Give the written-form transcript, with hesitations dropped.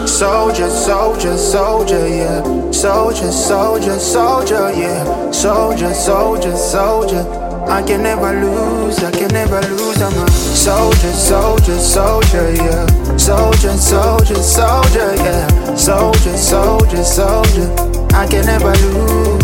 Soldier, soldier, soldier, yeah. Soldier, soldier, soldier, yeah. Soldier, soldier, soldier. I can never lose, I can never lose. I'm a soldier, soldier, soldier, yeah. Soldier, soldier, soldier, yeah. Soldier, soldier, soldier. I can never lose.